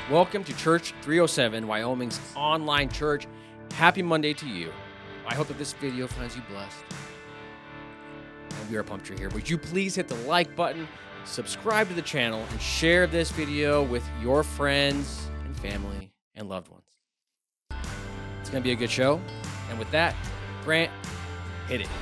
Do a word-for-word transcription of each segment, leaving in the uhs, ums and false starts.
Welcome to Church three oh seven, Wyoming's online church. Happy Monday to you. I hope that this video finds you blessed. And we are pumped you're here. Would you please hit the like button, subscribe to the channel, and share this video with your friends and family and loved ones. It's going to be a good show. And with that, Grant, hit it.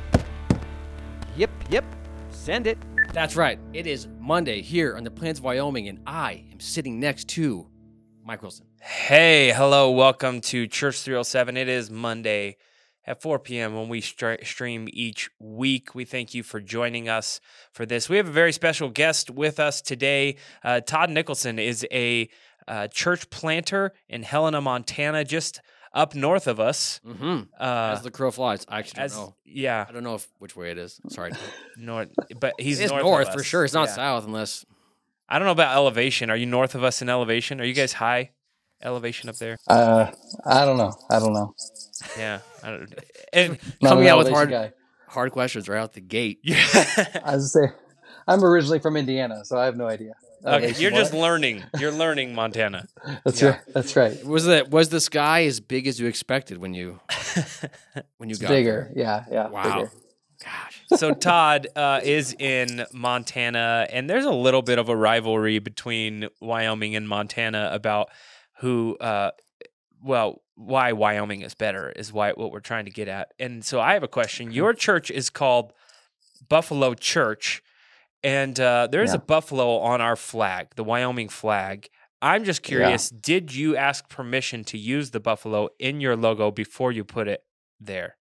Yep, yep. Send it. That's right. It is Monday here on the Plains of Wyoming, and I am sitting next to Mike Wilson. Hey, hello. Welcome to Church three oh seven. It is Monday at four p.m. when we stra- stream each week. We thank you for joining us for this. We have a very special guest with us today. Uh, Todd Nicholson is a uh, church planter in Helena, Montana, just up north of us. Mm-hmm. Uh, As the crow flies. I actually don't as, know. Yeah. I don't know if, which way it is. Sorry. North, but he's It's north, north, of for us. sure. It's not Yeah. south unless... I don't know about elevation. Are you north of us in elevation? Are you guys high elevation up there? Uh, I don't know. I don't know. Yeah. I don't, and Not Coming an out with elevation hard, guy. hard questions right out the gate. yeah. I was gonna say, I'm originally from Indiana, so I have no idea. Okay, Elevation you're just what? learning. You're learning Montana. That's Yeah. right. That's right. Was the was the sky as big as you expected when you when you It's got bigger. there? Yeah. Yeah. Wow. Bigger. Gosh. So Todd uh, is in Montana, and there's a little bit of a rivalry between Wyoming and Montana about who, uh, well, why Wyoming is better is why what we're trying to get at. And so I have a question. Your church is called Buffalo Church, and uh, there is Yeah. a buffalo on our flag, the Wyoming flag. I'm just curious, did you ask permission to use the buffalo in your logo before you put it there?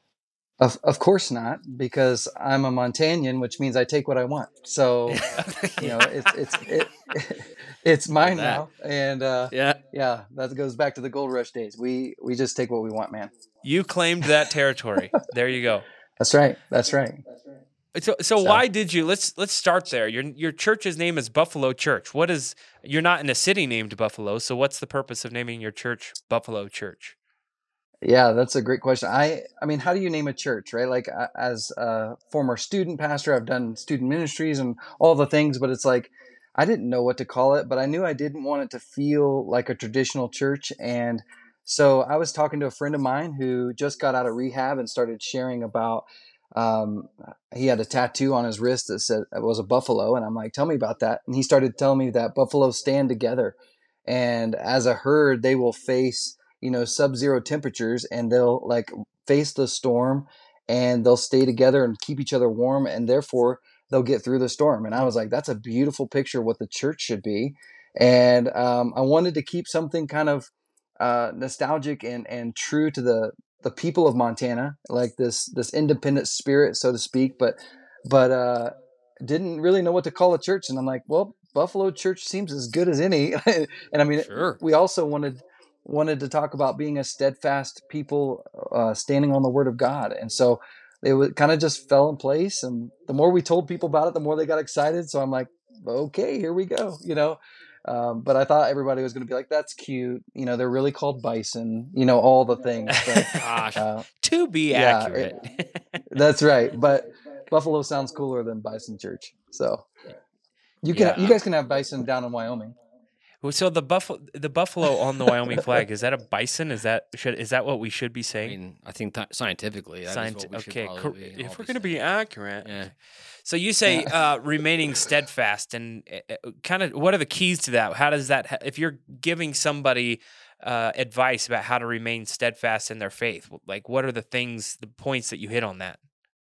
Of of course not, because I'm a Montanian, which means I take what I want. So you know, it's it's it, it's mine that. now, and uh, Yeah. yeah, that goes back to the gold rush days. We we just take what we want, man. You claimed that territory. There you go. That's right. That's right. So, so So- why did you? Let's let's start there. Your your church's name is Buffalo Church. What is? You're not in a city named Buffalo. So, what's the purpose of naming your church Buffalo Church? Yeah, that's a great question. I I mean, how do you name a church, right? Like uh, as a former student pastor, I've done student ministries and all the things, but it's like I didn't know what to call it, but I knew I didn't want it to feel like a traditional church. And so I was talking to a friend of mine who just got out of rehab and started sharing about um he had a tattoo on his wrist that said it was a buffalo, and I'm like, "Tell me about that." And he started telling me that buffaloes stand together, and as a herd they will face you know sub-zero temperatures, and they'll like face the storm, and they'll stay together and keep each other warm, and therefore they'll get through the storm. And I was like, that's a beautiful picture of what the church should be. And um, I wanted to keep something kind of uh, nostalgic and and true to the the people of Montana, like this this independent spirit, so to speak, but but uh, didn't really know what to call a church. And I'm like, well, Buffalo Church seems as good as any. And I mean, Sure. we also wanted wanted to talk about being a steadfast people, uh, standing on the Word of God, and so it would kind of just fell in place. And the more we told people about it, the more they got excited. So I'm like, okay, here we go, you know. Um, but I thought everybody was going to be like, that's cute. You know, they're really called bison, you know, all the things. But, Gosh. uh, To be yeah, accurate. that's right. But Buffalo sounds cooler than Bison Church. So you can, Yeah. you guys can have bison down in Wyoming. Well, so the buffalo, the buffalo on the Wyoming flag, is that a bison? Is that should is that what we should be I saying? mean, I think th- scientifically, that Scient- is what we should okay, probably cor- be, all if we're be going to be saying. accurate. Yeah. So you say uh, remaining steadfast, and uh, kind of what are the keys to that? How does that? ha- If you're giving somebody uh, advice about how to remain steadfast in their faith, like what are the things, the points that you hit on that?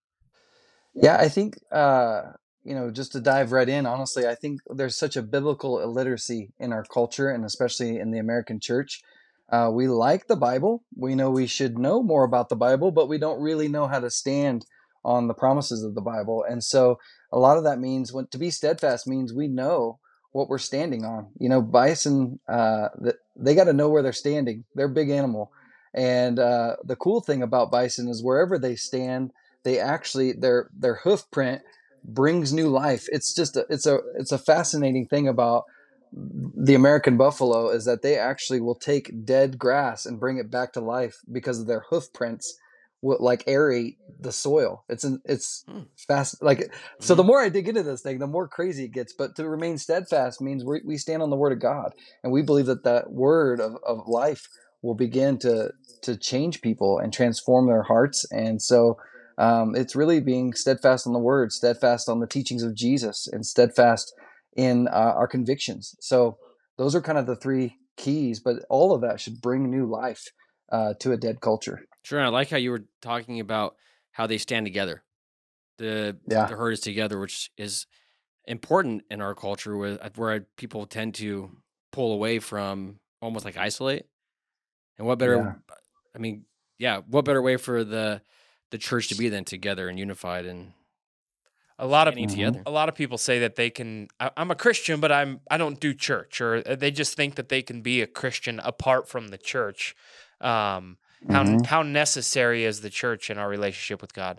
Yeah, I think, uh, you know, just to dive right in, honestly, I think there's such a biblical illiteracy in our culture, and especially in the American church. Uh, we like the Bible. We know we should know more about the Bible, but we don't really know how to stand on the promises of the Bible. And so a lot of that means when to be steadfast means we know what we're standing on. You know, bison, uh, th- they got to know where they're standing. They're a big animal. And uh, the cool thing about bison is wherever they stand, they actually their their hoof print brings new life. It's just a, it's a it's a fascinating thing about the American buffalo is that they actually will take dead grass and bring it back to life because of their hoof prints will like aerate the soil. It's an, it's Hmm. fast. Like, so Mhm. the more I dig into this thing, the more crazy it gets. But to remain steadfast means we we stand on the word of God, and we believe that that word of, of life will begin to to change people and transform their hearts. And so um, it's really being steadfast on the word, steadfast on the teachings of Jesus, and steadfast in uh, our convictions. So those are kind of the three keys, but all of that should bring new life uh, to a dead culture. Sure. And I like how you were talking about how they stand together. The Yeah. the herd is together, which is important in our culture, where where people tend to pull away from, almost like isolate. And what better? Yeah. I mean, yeah, what better way for the the church to be than together and unified and A lot of standing Mhm. together? a lot of people say that they can. I, I'm a Christian, but I'm I don't do church, or they just think that they can be a Christian apart from the church. Um, how Mhm. how necessary is the church in our relationship with God?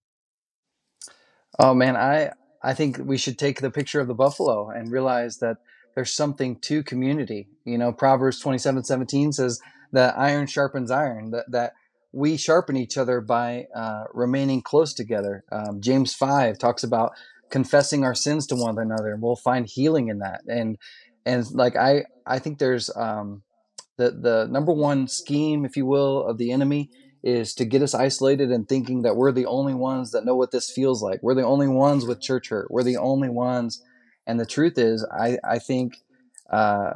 Oh man, I I think we should take the picture of the buffalo and realize that there's something to community. You know, Proverbs twenty-seven seventeen says that iron sharpens iron, that, that we sharpen each other by uh, remaining close together. Um, James five talks about confessing our sins to one another, and we'll find healing in that. And and like I I think there's um, the the number one scheme, if you will, of the enemy is to get us isolated and thinking that we're the only ones that know what this feels like. We're the only ones with church hurt. We're the only ones. And the truth is, I I think uh,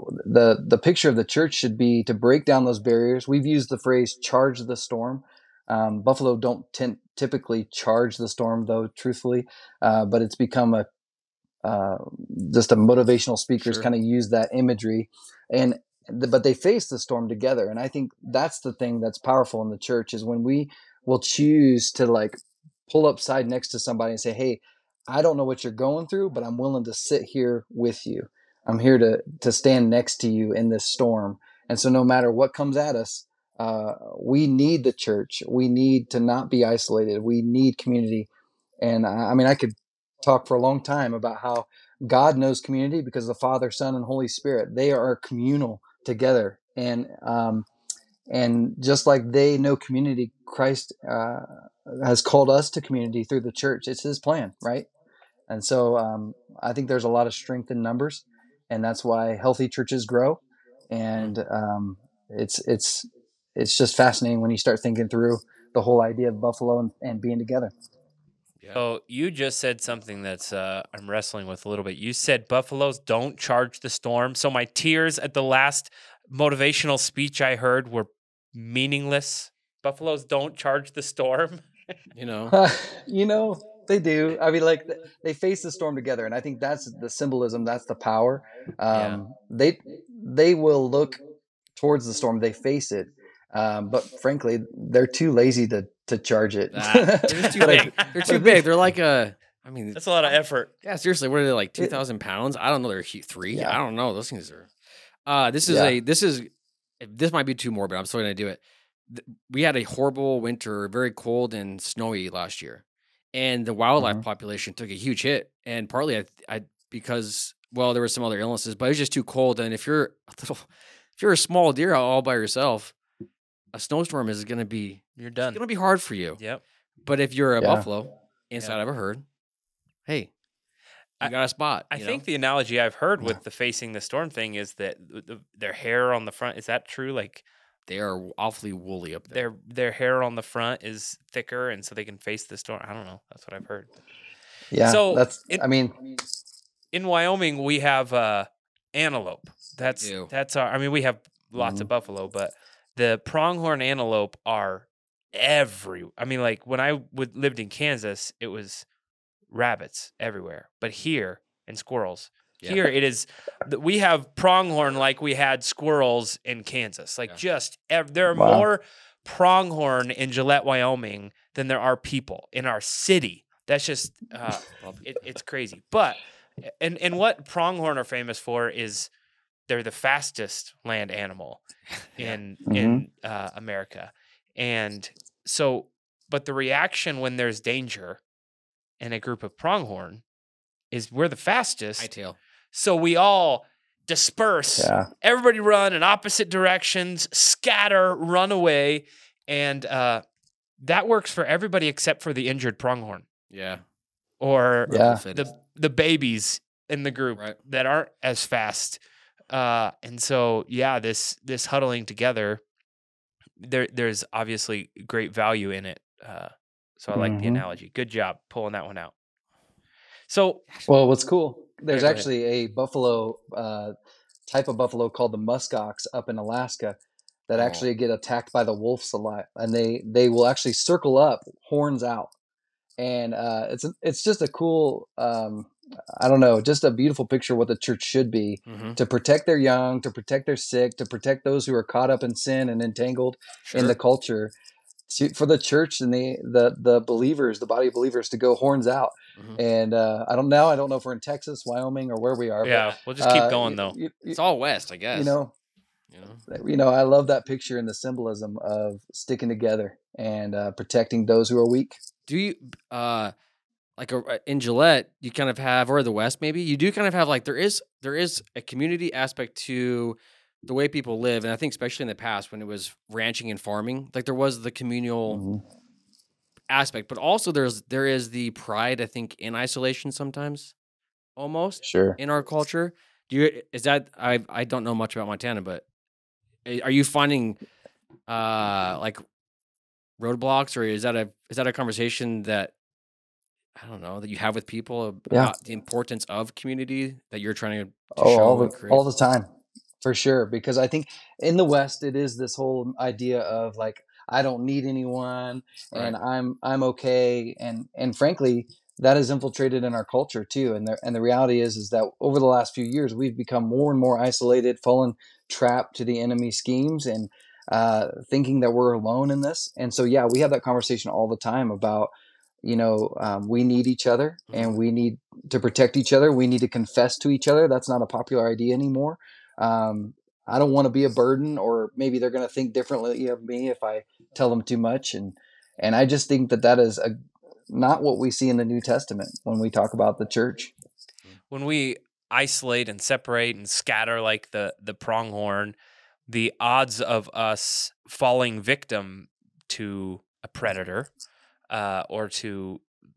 the the picture of the church should be to break down those barriers. We've used the phrase "charge the storm." Um, Buffalo don't t- typically charge the storm, though, truthfully, uh, but it's become a uh, just a motivational speakers Sure. kind of use that imagery, and but they face the storm together. And I think that's the thing that's powerful in the church is when we will choose to like pull up side next to somebody and say, hey, I don't know what you're going through, but I'm willing to sit here with you. I'm here to to stand next to you in this storm. And so no matter what comes at us, uh, we need the church. We need to not be isolated. We need community. And I, I mean, I could talk for a long time about how God knows community because the Father, Son, and Holy Spirit, they are communal together. And um, and just like they know community, Christ uh, has called us to community through the church. It's His plan, right? And so um, I think there's a lot of strength in numbers, and that's why healthy churches grow. Mm. And um, it's it's it's just fascinating when you start thinking through the whole idea of Buffalo and, and being together. Yeah. So you just said something that's uh, I'm wrestling with a little bit. You said buffaloes don't charge the storm. So my tears at the last motivational speech I heard were meaningless. Buffaloes don't charge the storm. You know. You know, they do. I mean, like th- they face the storm together, and I think that's the symbolism. That's the power. Yeah. Um, they they will look towards the storm. They face it, um, but frankly, they're too lazy to to charge it. Ah, they're just too But I- big. They're but too I big. think- They're like a. I mean, That's a lot of effort. yeah. Seriously, what are they like? Two It- thousand pounds? I don't know. They're hu- three. Yeah. I don't know. Those things are. Uh, this is Yeah. a. This is. This might be too morbid. I'm still gonna do it. Th- We had a horrible winter, very cold and snowy last year, and the wildlife Mhm. population took a huge hit. And partly, I, I because well, there were some other illnesses, but it was just too cold. And if you're a little, if you're a small deer out all by yourself, a snowstorm is gonna be You're it's done. gonna be hard for you. Yep. But if you're a Yeah. buffalo inside of a herd, hey, you I- got a spot. I you think know? the analogy I've heard Yeah. with the facing the storm thing is that the, the, their hair on the front, is that true? Like they are awfully woolly up there. their their hair on the front is thicker and so they can face the storm. I don't know. That's what I've heard. Yeah, So, that's. it- I mean, In Wyoming, we have uh, antelope. That's do. that's our. I mean, we have lots of Mhm. buffalo, but the pronghorn antelope are every. I mean, like when I would, lived in Kansas, it was rabbits everywhere, but here and squirrels. Yeah. Here it is. th- We have pronghorn like we had squirrels in Kansas. Like Yeah. just ev- there are Wow. more pronghorn in Gillette, Wyoming, than there are people in our city. That's just uh, it, it's crazy. But and and what pronghorn are famous for is they're the fastest land animal Yeah. in Mhm. in uh, America, and so but the reaction when there's danger in a group of pronghorn is we're the fastest, Hightail. so we all disperse. yeah, Everybody run in opposite directions, scatter, run away, and uh, that works for everybody except for the injured pronghorn Yeah. or Yeah. the the babies in the group Right. that aren't as fast. Uh, and so, yeah, this this huddling together, there there's obviously great value in it. Uh, so I like the Mhm. analogy. Good job pulling that one out. So, Well, what's cool, there's go ahead. actually a buffalo uh, type of buffalo called the muskox up in Alaska that Oh. actually get attacked by the wolves a lot, and they they will actually circle up, horns out, and uh, it's a- it's just a cool, um, I don't know, just a beautiful picture of what the church should be Mhm. to protect their young, to protect their sick, to protect those who are caught up in sin and entangled in the Sure. culture. To, for the church and the, the the believers, the body of believers, to go horns out. Mhm. And uh, I don't know. I don't know if we're in Texas, Wyoming, or where we are. Yeah, but, we'll just keep uh, going you, though. You, It's all west, I guess. you know, You know. you know, I love that picture and the symbolism of sticking together and uh, protecting those who are weak. Do you uh like a, in Gillette, you kind of have, or the West maybe, you do kind of have like there is there is a community aspect to the way people live, and I think especially in the past when it was ranching and farming, like there was the communal Mhm. aspect, but also there's there is the pride, I think, in isolation sometimes, almost Sure. in our culture. Do you is that I I don't know much about Montana, but a- are you finding uh like roadblocks, or is that a is that a conversation that I don't know that you have with people Yeah. about the importance of community that you're trying to, to Oh, all show the and create? all the time, for sure. Because I think in the West, it is this whole idea of like I don't need anyone, Right. and I'm I'm okay, and and frankly, that is infiltrated in our culture too. And the and the reality is is that over the last few years, we've become more and more isolated, fallen trapped to the enemy schemes, and uh, thinking that we're alone in this. And so, yeah, we have that conversation all the time about, you know, um, we need each other, Mhm. and we need to protect each other. We need to confess to each other. That's not a popular idea anymore. Um, I don't want to be a burden, or maybe they're going to think differently of me if I tell them too much. And and I just think that that is a, not what we see in the New Testament when we talk about the church. When we isolate and separate and scatter like the the pronghorn, the odds of us falling victim to a predator uh, or to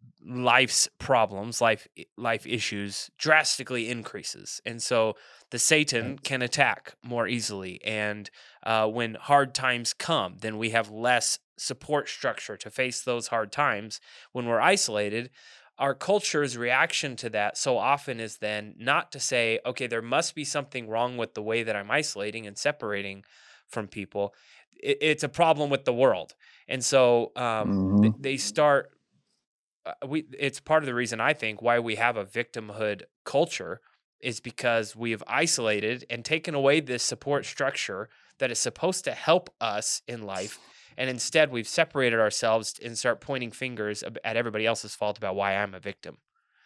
life's problems, life life issues drastically increases, and so the Satan can attack more easily. And uh, when hard times come, then we have less support structure to face those hard times. When we're isolated, our culture's reaction to that so often is then not to say, okay, there must be something wrong with the way that I'm isolating and separating from people. It, it's a problem with the world, and so um, Mm-hmm. th- they start uh, we it's part of the reason I think why we have a victimhood culture is because we have isolated and taken away this support structure that is supposed to help us in life, and instead we've separated ourselves and start pointing fingers ab- at everybody else's fault about why I'm a victim.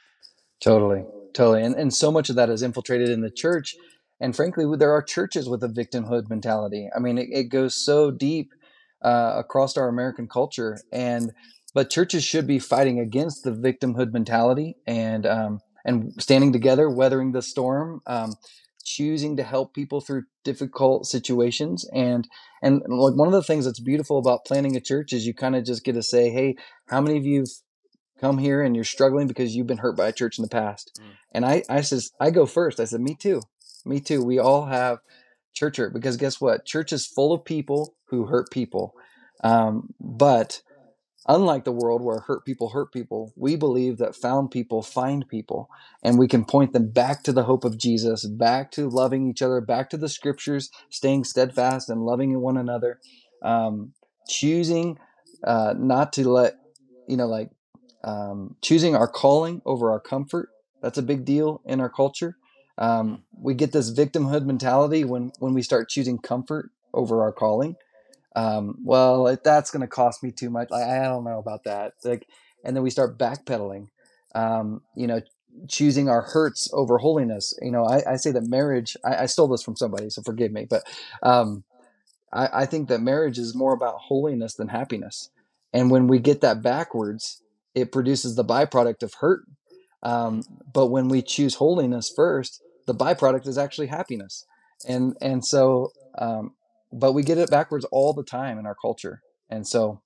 Totally, totally. And and so much of that is infiltrated in the church. And frankly, there are churches with a victimhood mentality. I mean, it, it goes so deep uh, across our American culture. And but churches should be fighting against the victimhood mentality, and um, and standing together, weathering the storm, um, choosing to help people through difficult situations. And and like one of the things that's beautiful about planning a church is you kind of just get to say, hey, how many of you come here and you're struggling because you've been hurt by a church in the past? Mm. And I, I says, I go first. I said, me too. Me too. We all have church hurt, because guess what? Church is full of people who hurt people. Um, but unlike the world where hurt people hurt people, we believe that found people find people, and we can point them back to the hope of Jesus, back to loving each other, back to the scriptures, staying steadfast and loving one another, um, choosing uh, not to let, you know, like um, choosing our calling over our comfort. That's a big deal in our culture. Mm. Um, we get this victimhood mentality when when we start choosing comfort over our calling. Um, well, if that's going to cost me too much, I, I don't know about that. Like, and then we start backpedaling. Um, you know, choosing our hurts over holiness. You know, I, I say that marriage. I, I stole this from somebody, so forgive me, but um, I, I think that marriage is more about holiness than happiness. And when we get that backwards, it produces the byproduct of hurt. Um, but when we choose holiness first, the byproduct is actually happiness. And and so, um, but we get it backwards all the time in our culture. And so,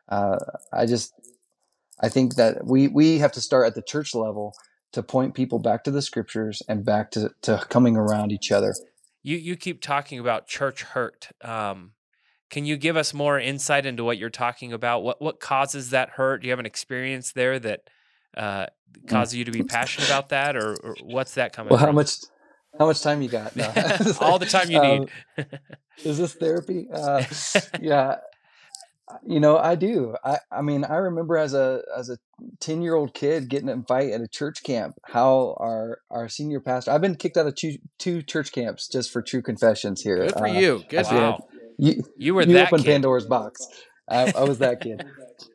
Uh, I just I think that we we have to start at the church level to point people back to the scriptures and back to to coming around each other. You you keep talking about church hurt. Um, can you give us more insight into what you're talking about? What what causes that hurt? Do you have an experience there that uh, Mm. causes you to be passionate about that, or, or what's that coming Well, how from? much how much time you got? No. All the time you need. um, is this therapy? Uh, yeah, you know, I do. I, I mean, I remember as a as a ten year old kid getting in a fight at a church camp. How our our senior pastor. I've been kicked out of two two church camps just for true confessions here. Good for Uh, you. Good I for feel you. like Wow, you you were you that opened kid. Pandora's box. I, I was that kid.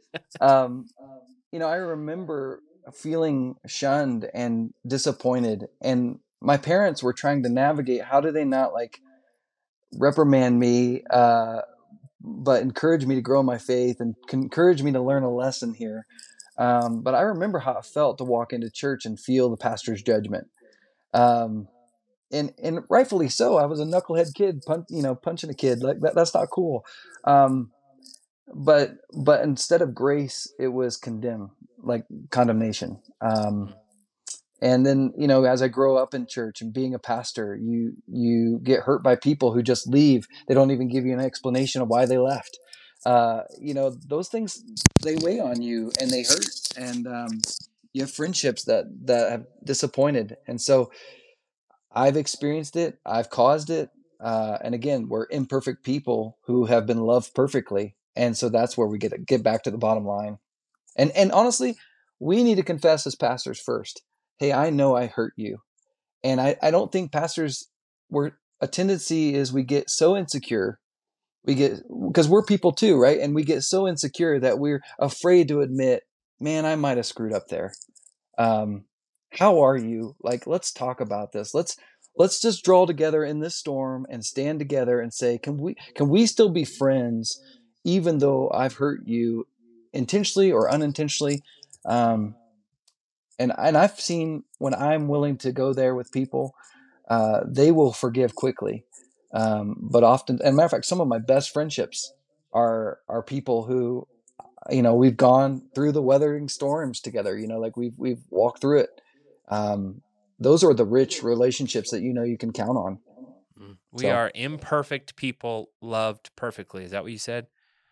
Um, you know, I remember feeling shunned and disappointed, and my parents were trying to navigate. How do they not like reprimand me? Uh, but encourage me to grow in my faith and encourage me to learn a lesson here. Um, but I remember how it felt to walk into church and feel the pastor's judgment. Um, and, and rightfully so. I was a knucklehead kid, punch, you know, punching a kid like that. That's not cool. Um, but, but instead of grace, it was condemn, like condemnation. Um, and then, you know, as I grow up in church and being a pastor, you you get hurt by people who just leave. They don't even give you an explanation of why they left. Uh, you know, those things, they weigh on you and they hurt. And um, you have friendships that that have disappointed. And so I've experienced it. I've caused it. Uh, and again, we're imperfect people who have been loved perfectly. And so that's where we get get back to the bottom line. And and honestly, we need to confess as pastors first. Hey, I know I hurt you. And I, I don't think pastors, we're a tendency is we get so insecure. We get because we're people too, right? And we get so insecure that we're afraid to admit, man, I might have screwed up there. Um, how are you? Like, let's talk about this. Let's let's just draw together in this storm and stand together and say, can we can we still be friends, even though I've hurt you intentionally or unintentionally? Um, and and I've seen when I'm willing to go there with people, uh, they will forgive quickly. Um, but often, and matter of fact, some of my best friendships are are people who, you know, we've gone through the weathering storms together. You know, like we've we've walked through it. Um, those are the rich relationships that you know you can count on. We So are imperfect people loved perfectly. Is that what you said?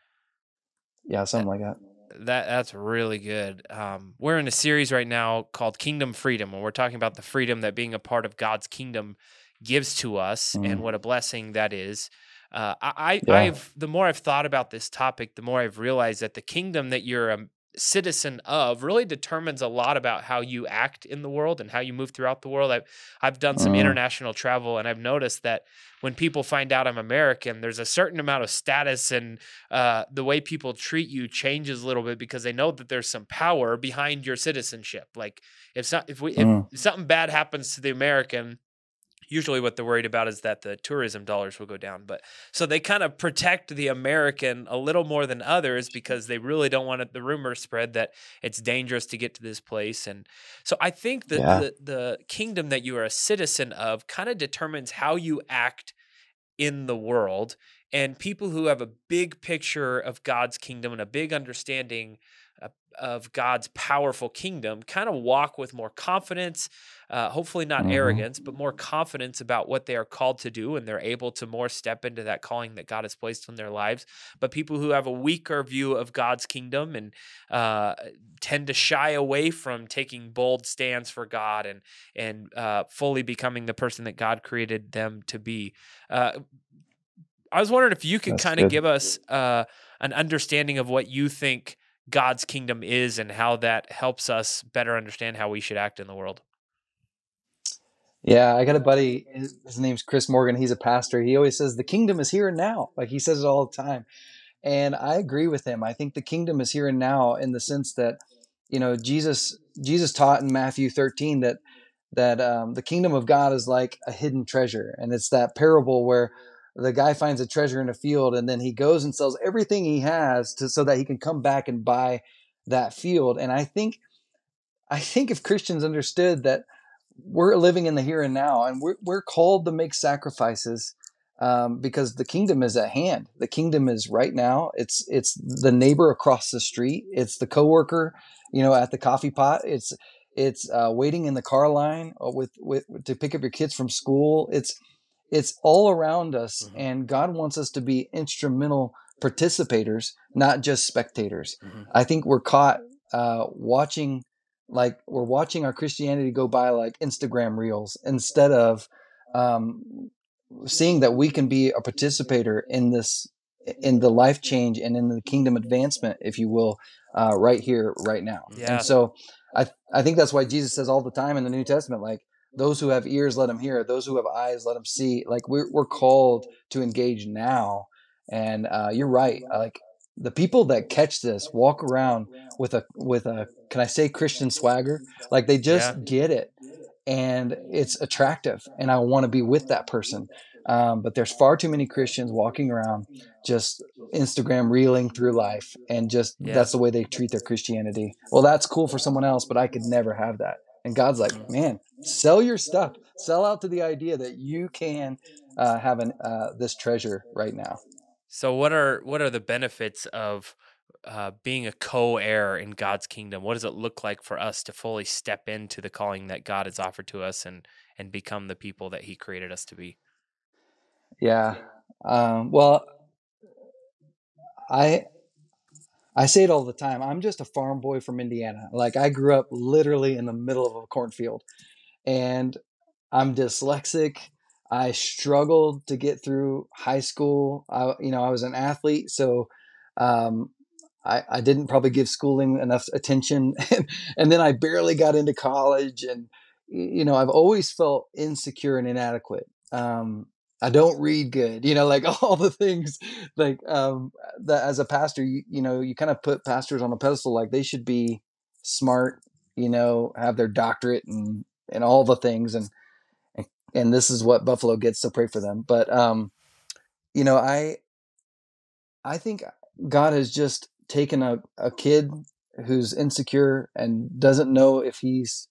yeah, something like that. That that's really good. Um, we're in a series right now called Kingdom Freedom, and we're talking about the freedom that being a part of God's kingdom gives to us, and Mm, what a blessing that is. Uh, I, I yeah. I've the more I've thought about this topic, the more I've realized that the kingdom that you're a citizen of really determines a lot about how you act in the world and how you move throughout the world. I've I've done some Mm, international travel, and I've noticed that when people find out I'm American, there's a certain amount of status, and uh, the way people treat you changes a little bit because they know that there's some power behind your citizenship. Like if so, if we if mm, something bad happens to the American, usually what they're worried about is that the tourism dollars will go down. But so they kind of protect the American a little more than others because they really don't want it, the rumor spread that it's dangerous to get to this place. And so I think that yeah. the the kingdom that you are a citizen of kind of determines how you act in the world. And people who have a big picture of God's kingdom and a big understanding uh, of God's powerful kingdom kind of walk with more confidence, uh, hopefully not Hmm. arrogance, but more confidence about what they are called to do. And they're able to more step into that calling that God has placed in their lives. But people who have a weaker view of God's kingdom and uh, tend to shy away from taking bold stands for God and, and uh, fully becoming the person that God created them to be. Uh, I was wondering if you could That's kind of good. give us uh, an understanding of what you think God's kingdom is and how that helps us better understand how we should act in the world. Yeah, I got a buddy. His, his name's Chris Morgan. He's a pastor. He always says the kingdom is here and now. Like he says it all the time. And I agree with him. I think the kingdom is here and now in the sense that, you know, Jesus Jesus taught in Matthew thirteen that that um, the kingdom of God is like a hidden treasure, and it's that parable where the guy finds a treasure in a field, and then he goes and sells everything he has to so that he can come back and buy that field. And I think I think if Christians understood that we're living in the here and now, and we're we're called to make sacrifices, um, because the kingdom is at hand. The kingdom is right now. It's it's the neighbor across the street. It's the coworker, you know, at the coffee pot. It's it's uh, waiting in the car line with with to pick up your kids from school. It's it's all around us, Mhm. and God wants us to be instrumental participators, not just spectators. Mhm. I think we're caught uh, watching, like we're watching our Christianity go by like Instagram reels instead of um, seeing that we can be a participator in this, in the life change and in the kingdom advancement, if you will, uh, right here, right now. Yeah. And so I I think that's why Jesus says all the time in the New Testament, like, those who have ears, let them hear. Those who have eyes, let them see. Like we're we're called to engage now. And uh, you're right. Like the people that catch this walk around with a with a can I say Christian swagger? Like they just Yeah. get it, and it's attractive, and I want to be with that person. Um, but there's far too many Christians walking around just Instagram reeling through life, and just Yeah. that's the way they treat their Christianity. Well, that's cool for someone else, but I could never have that. And God's like, Mhm. man, sell your stuff, sell out to the idea that you can uh, have an uh, this treasure right now. So what are what are the benefits of uh, being a co-heir in God's kingdom? What does it look like for us to fully step into the calling that God has offered to us and and become the people that He created us to be? Yeah. Um, well, I I say it all the time. I'm just a farm boy from Indiana. Like I grew up literally in the middle of a cornfield, and I'm dyslexic. I struggled to get through high school. I, you know, I was an athlete, so um, I, I didn't probably give schooling enough attention, and, and then I barely got into college. And you know, I've always felt insecure and inadequate. Um, I don't read good, you know, like all the things like um, that as a pastor, you, you know, you kind of put pastors on a pedestal, like they should be smart, you know, have their doctorate and and all the things, and and, and this is what Buffalo gets, so pray for them. But um, you know, I I think God has just taken a, a kid who's insecure and doesn't know if he's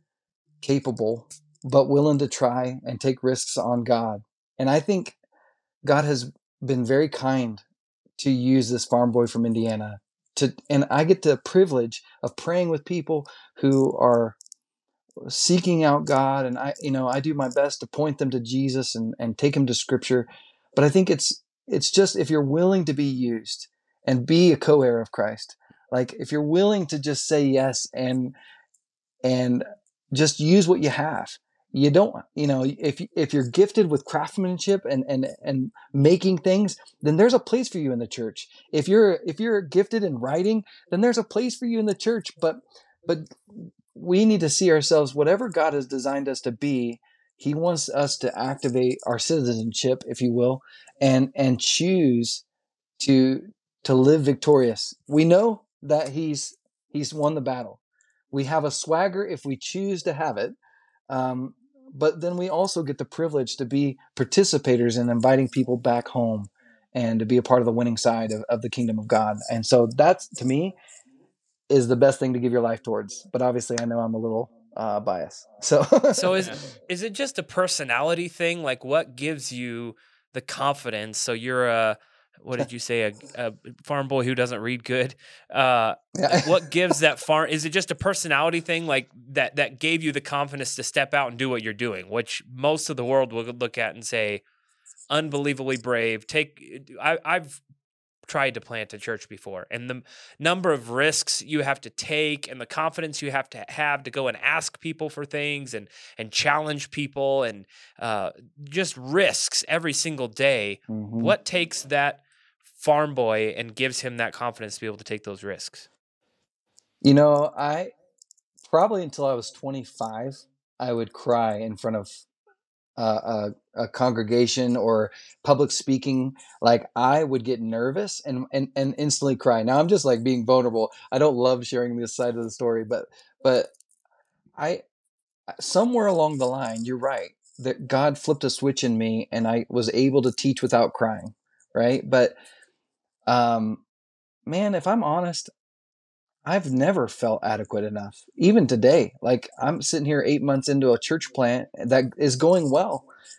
capable, but willing to try and take risks on God. And I think God has been very kind to use this farm boy from Indiana to, and I get the privilege of praying with people who are seeking out God, and I, you know, I do my best to point them to Jesus and and take them to Scripture. But I think it's it's just if you're willing to be used and be a co-heir of Christ, like if you're willing to just say yes and and just use what you have. You don't, you know, if if you're gifted with craftsmanship and and and making things, then there's a place for you in the church. If you're if you're gifted in writing, then there's a place for you in the church. But but we need to see ourselves, whatever God has designed us to be. He wants us to activate our citizenship, if you will, and and choose to to live victorious. We know that he's he's won the battle. We have a swagger if we choose to have it, um, but then we also get the privilege to be participators in inviting people back home and to be a part of the winning side of, of the kingdom of God. And so that's, to me, is the best thing to give your life towards. But obviously, I know I'm a little uh, biased. So, So is Yeah. is it just a personality thing? Like what gives you the confidence? So you're a what did you say a, a farm boy who doesn't read good? Uh, yeah. like what gives that farm? Is it just a personality thing like that that gave you the confidence to step out and do what you're doing, which most of the world will look at and say unbelievably brave. Take I, I've tried to plant a church before, and the number of risks you have to take and the confidence you have to have to go and ask people for things and and challenge people and uh, just risks every single day. Mhm. What takes that farm boy and gives him that confidence to be able to take those risks? You know, I probably until I was twenty-five, I would cry in front of uh, a, a congregation or public speaking. Like I would get nervous and, and and instantly cry. Now I'm just like being vulnerable. I don't love sharing this side of the story, but but I somewhere along the line, you're right, that God flipped a switch in me and I was able to teach without crying, right? But um, man, if I'm honest, I've never felt adequate enough. Even today, like I'm sitting here eight months into a church plant that is going well,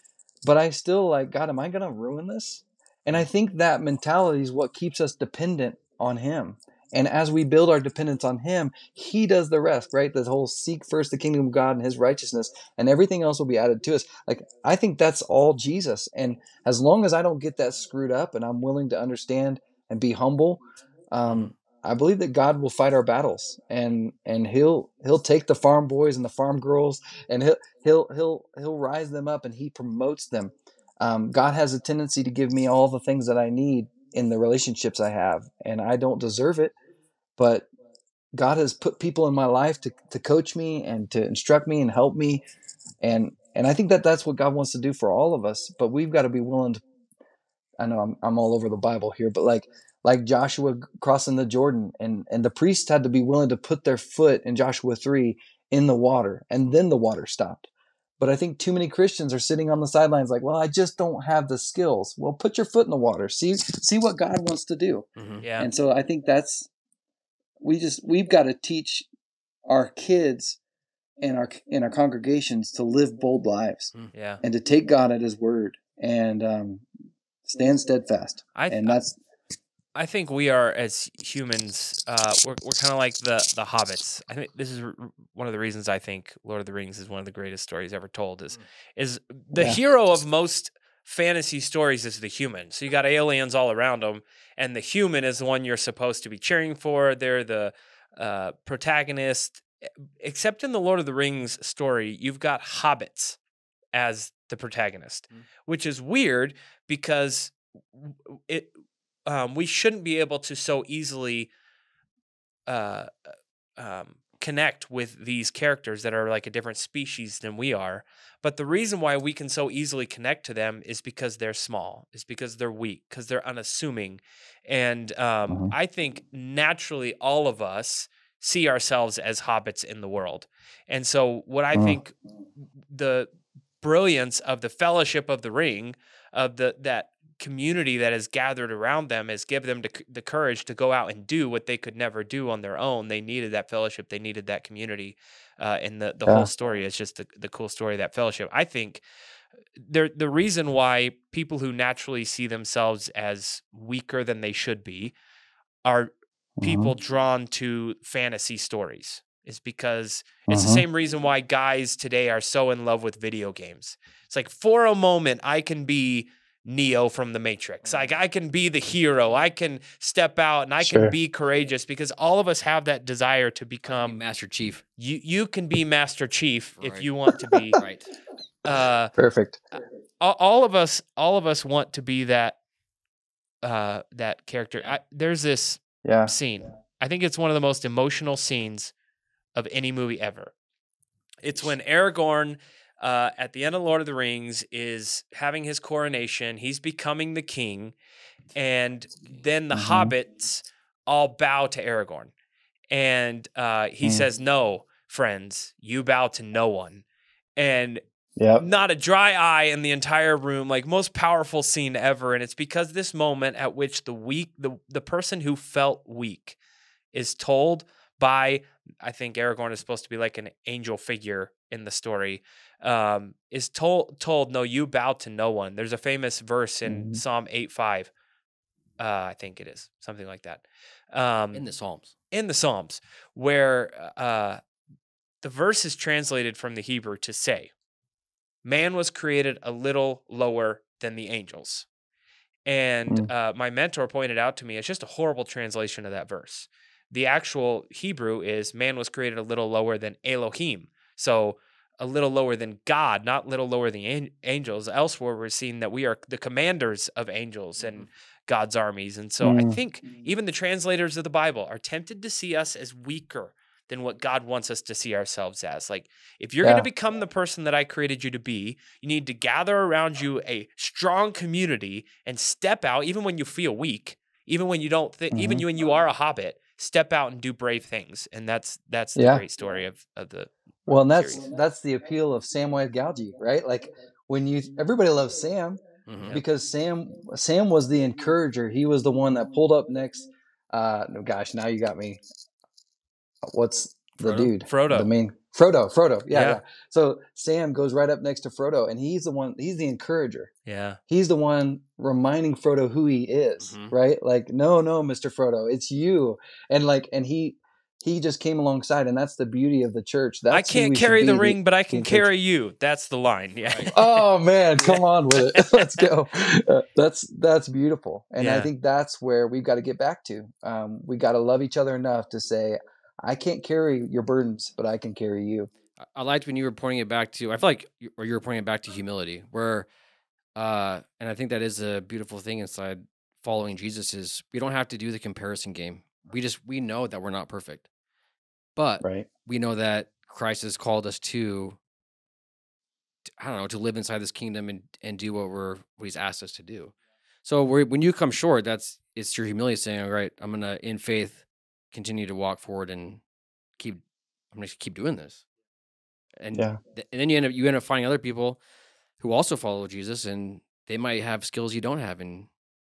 but I still like, God, am I going to ruin this? And I think that mentality is what keeps us dependent on him. And as we build our dependence on him, he does the rest, right? The whole seek first the kingdom of God and his righteousness, and everything else will be added to us. Like, I think that's all Jesus. And as long as I don't get that screwed up and I'm willing to understand and be humble, um, I believe that God will fight our battles, and and he'll he'll take the farm boys and the farm girls, and he'll he'll he'll he'll rise them up, and he promotes them. Um, God has a tendency to give me all the things that I need in the relationships I have, and I don't deserve it, but God has put people in my life to to coach me and to instruct me and help me, and and I think that that's what God wants to do for all of us. But we've got to be willing to. I know I'm I'm all over the Bible here, but like like Joshua crossing the Jordan, and and the priests had to be willing to put their foot in Joshua three in the water, and then the water stopped. But I think too many Christians are sitting on the sidelines like, well, I just don't have the skills. Well, put your foot in the water. See see what God wants to do. Mm-hmm. Yeah. And so I think that's we just we've got to teach our kids and our in our congregations to live bold lives. Yeah. And to take God at his word, and um stand steadfast. I th- and that's I think we are, as humans, uh, we're we're kind of like the the hobbits. I think this is r- one of the reasons I think Lord of the Rings is one of the greatest stories ever told. Is is the Yeah. hero of most fantasy stories is the human. So you got aliens all around them, and the human is the one you're supposed to be cheering for. They're the uh, protagonist. Except in the Lord of the Rings story, you've got hobbits as the protagonist, Mm. which is weird because it um, we shouldn't be able to so easily uh, um, connect with these characters that are like a different species than we are. But the reason why we can so easily connect to them is because they're small, is because they're weak, because they're unassuming. And um, Mhm. I think naturally all of us see ourselves as hobbits in the world. And so what I Mm. think the brilliance of the Fellowship of the Ring, of the that community that has gathered around them, has given them the, the courage to go out and do what they could never do on their own. They needed that fellowship. They needed that community. Uh, and the, the Yeah. whole story is just the, the cool story of that fellowship. I think there the reason why people who naturally see themselves as weaker than they should be are people drawn to fantasy stories is because it's the Mhm. same reason why guys today are so in love with video games. It's like, for a moment, I can be Neo from the Matrix. Like, I can be the hero. I can step out and I Sure. can be courageous, because all of us have that desire to Be become. Master Chief. You you can be Master Chief if Right. you want to be. Right. Uh, Perfect. all, all of us, all of us want to be that. Uh, that character. I, there's this Yeah. scene. I think it's one of the most emotional scenes of any movie ever. It's when Aragorn, uh, at the end of Lord of the Rings, is having his coronation. He's becoming the king, and then the Mhm. hobbits all bow to Aragorn, and uh, he Mm. says, "No, friends, you bow to no one." And Yep. not a dry eye in the entire room, like most powerful scene ever. And it's because this moment at which the weak, the, the person who felt weak is told by, I think Aragorn is supposed to be like an angel figure in the story, um, is told, told, no, you bow to no one. There's a famous verse in Mhm. Psalm eight five. Uh, I think it is something like that. Um, In the Psalms. in the Psalms, where uh, the verse is translated from the Hebrew to say, man was created a little lower than the angels. And Mm. uh, my mentor pointed out to me, it's just a horrible translation of that verse. The actual Hebrew is man was created a little lower than Elohim. So a little lower than God, not little lower than an- angels. Elsewhere, we're seeing that we are the commanders of angels and God's armies. And so I Mm. think even the translators of the Bible are tempted to see us as weaker than what God wants us to see ourselves as. Like, if you're Yeah. going to become the person that I created you to be, you need to gather around you a strong community and step out, even when you feel weak, even when you don't think, even Mhm. when you are a hobbit, step out and do brave things. And that's that's the Yeah. great story of, of the Well, and that's series. that's the appeal of Samwise Gamgee, right? Like when you everybody loves Sam Mhm. because Sam Sam was the encourager. He was the one that pulled up next. Uh, no, gosh, now you got me. What's the Frodo? dude? Frodo. The main Frodo, Frodo, yeah, Yeah. yeah. So Sam goes right up next to Frodo, and he's the one. He's the encourager. Yeah. He's the one reminding Frodo who he is, Mhm. right? Like, no, no, Mister Frodo, it's you. And like, and he he just came alongside, and that's the beauty of the church. That's I who can't we should carry be, the ring, but I the can encourager. carry you. That's the line. Yeah. Right. Oh man, come on with it. Let's go. Uh, that's that's beautiful, and I Yeah. think that's where we've got to get back to. Um, we got to love each other enough to say, I can't carry your burdens, but I can carry you. I- I liked when you were pointing it back to. I feel like, you, or you were pointing it back to humility, where, uh, and I think that is a beautiful thing inside following Jesus is we don't have to do the comparison game. We just we know that we're not perfect, but Right. we know that Christ has called us to, I don't know, to live inside this kingdom and and do what we're what He's asked us to do. So we're, when you come short, that's it's your humility saying, all right, I'm gonna in faith continue to walk forward and keep. I'm gonna keep doing this. And, Yeah. th- and then you end up you end up finding other people who also follow Jesus, and they might have skills you don't have, and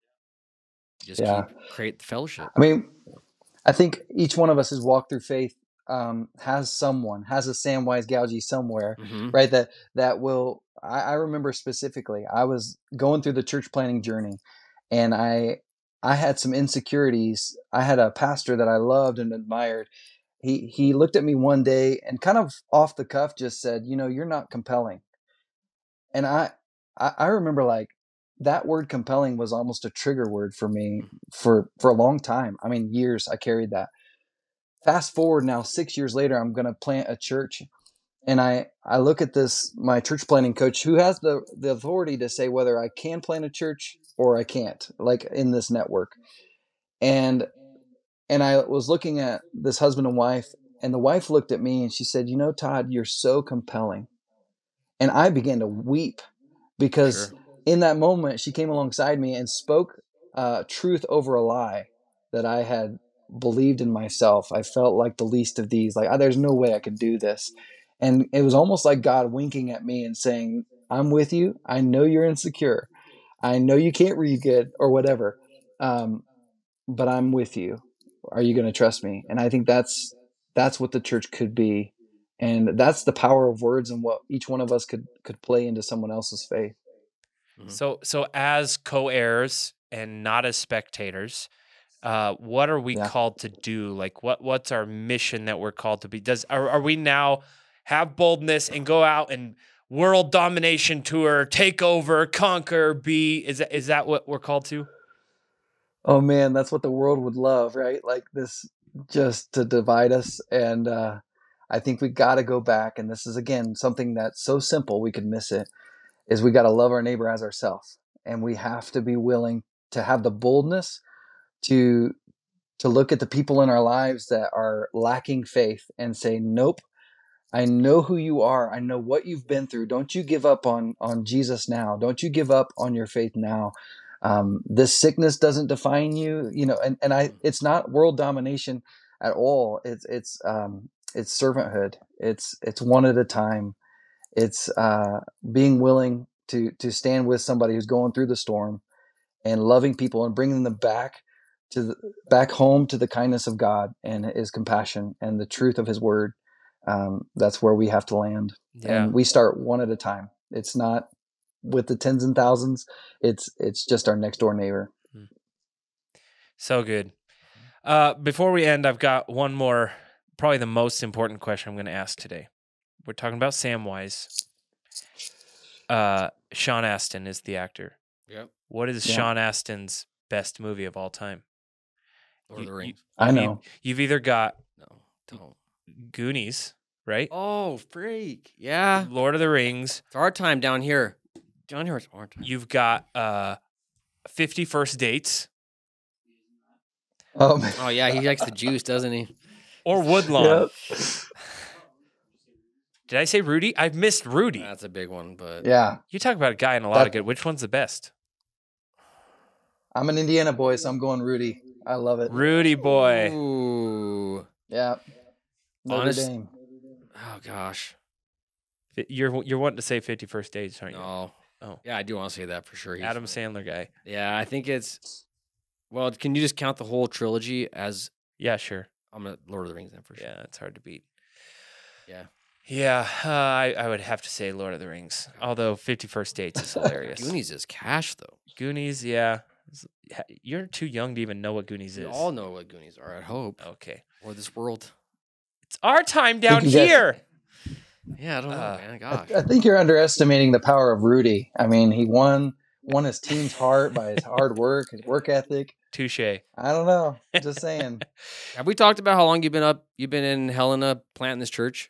you just Yeah. keep create the fellowship. I mean, I think each one of us has walked through faith, um, has someone, has a Samwise Gamgee somewhere, Mm-hmm. right? That that will. I, I remember specifically, I was going through the church planning journey, and I I had some insecurities. I had a pastor that I loved and admired. He he looked at me one day and kind of off the cuff just said, "You know, you're not compelling." And I I, I remember like that word compelling was almost a trigger word for me for for a long time. I mean, years I carried that. Fast forward now six years later, I'm going to plant a church, and I I look at this my church planting coach who has the the authority to say whether I can plant a church or I can't, like in this network. And and I was looking at this husband and wife, and the wife looked at me and she said, "You know, Todd, you're so compelling." And I began to weep because Sure. in that moment she came alongside me and spoke uh, truth over a lie that I had believed in myself. I felt like the least of these, like, "Ah, there's no way I could do this." And it was almost like God winking at me and saying, "I'm with you. I know you're insecure. I know you can't read good or whatever, um, but I'm with you. Are you going to trust me?" And I think that's that's what the church could be, and that's the power of words and what each one of us could could play into someone else's faith. Mhm. So, so as co-heirs and not as spectators, uh, what are we Yeah. called to do? Like, what what's our mission that we're called to be? Does are, are we now have boldness and go out and world domination tour, take over, conquer, be? Is that is that what we're called to? Oh man, that's what the world would love, right? Like this, just to divide us. And uh, I think we got to go back. And this is again something that's so simple we could miss it. Is we got to love our neighbor as ourselves, and we have to be willing to have the boldness to to look at the people in our lives that are lacking faith and say, "Nope, I know who you are. I know what you've been through. Don't you give up on on Jesus now. Don't you give up on your faith now. Um, this sickness doesn't define you. You know." And and I, it's not world domination at all. It's it's um, it's servanthood. It's it's one at a time. It's uh, being willing to to stand with somebody who's going through the storm and loving people and bringing them back to the, back home to the kindness of God and His compassion and the truth of His word. Um, that's where we have to land, Yeah. and we start one at a time. It's not with the tens and thousands. It's it's just our next door neighbor. So good. Uh, before we end, I've got one more, probably the most important question I'm going to ask today. We're talking about Samwise. Uh, Sean Astin is the actor. Yep. What is Yeah. Sean Astin's best movie of all time? Lord of the Rings. I you've e- know. You've either got No, don't. Goonies, right? Oh, freak. Yeah. Lord of the Rings. It's our time down here. Down here, it's our time. You've got uh, fifty First Dates Oh, man. Oh, yeah. He likes the juice, doesn't he? or Woodlawn. Yep. Did I say Rudy? I've missed Rudy. That's a big one, but Yeah, You talk about a guy in a lot of That- good. Which one's the best? I'm an Indiana boy, so I'm going Rudy. I love it. Rudy boy. Ooh. Yeah, Notre Honest- Dame. Oh, gosh. You're you're wanting to say fifty First Dates, aren't you? No. Oh. Yeah, I do want to say that for sure. He's- Adam Sandler guy. Yeah, I think it's. Well, can you just count the whole trilogy as Yeah, sure. I'm a Lord of the Rings then for sure? Yeah, it's hard to beat. Yeah. Yeah, uh, I, I would have to say Lord of the Rings. Although fifty-first Dates is hilarious. Goonies is cash though. Goonies, yeah. You're too young to even know what Goonies We is. all know what Goonies are, I hope. Okay. Or this world. It's our time down you guys- here. Yeah, I don't know, Uh, man. Gosh. I think you're underestimating the power of Rudy. I mean, he won won his team's heart by his hard work, his work ethic. Touche. I don't know. Just saying. Have we talked about how long you've been up? You've been in Helena planting this church?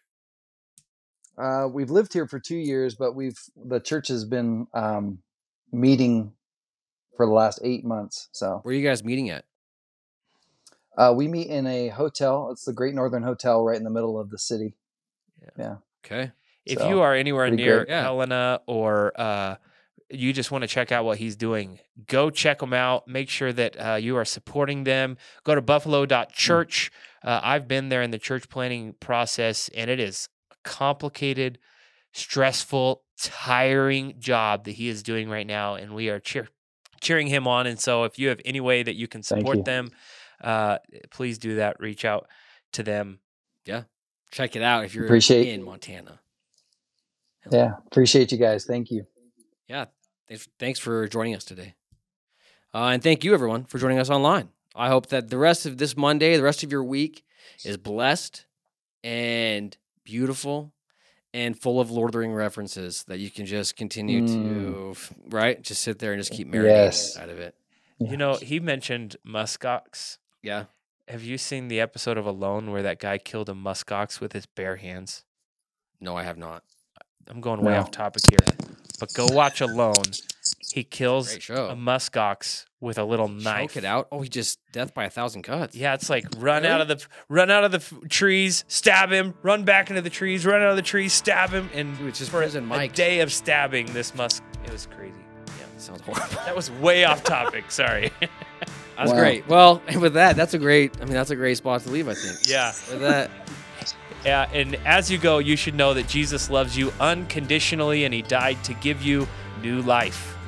Uh, we've lived here for two years, but we've the church has been um, meeting for the last eight months. So Where are you guys meeting at? uh, we meet in a hotel. It's the Great Northern Hotel, right in the middle of the city. Yeah. Okay. If So, you are anywhere pretty near great. Yeah. Helena or uh, you just want to check out what he's doing, go check him out. Make sure that uh, you are supporting them. Go to buffalo dot church. Uh, I've been there in the church planning process, and it is a complicated, stressful, tiring job that he is doing right now, and we are cheer- cheering him on. And so if you have any way that you can Thank support you. them, uh, please do that. Reach out to them. Check it out if you're Appreciate- in Montana. Yeah. Appreciate you guys. Thank you. Yeah. Thanks, thanks for joining us today. Uh, and thank you, everyone, for joining us online. I hope that the rest of this Monday, the rest of your week is blessed and beautiful and full of Lord of the Ring references that you can just continue to, right? Just sit there and just keep marinating Yes. inside of it. You know, he mentioned muskox. Yeah. Have you seen the episode of Alone where that guy killed a muskox with his bare hands? No, I have not. I'm going way No. off topic here, but go watch Alone. He kills Great show. a muskox with a little knife. Choke it out. Oh, he just death by a thousand cuts. Yeah, it's like run Really? out of the run out of the f- trees, stab him, run back into the trees, run out of the trees, stab him, and Dude, it's just for prison a Mike. day of stabbing this musk. It was crazy. Yeah, that sounds horrible. That was way off topic. Sorry. That's Wow. great. Well, and with that, that's a great. I mean, that's a great spot to leave. I think. Yeah. With that, Yeah, and as you go, you should know that Jesus loves you unconditionally, and He died to give you new life.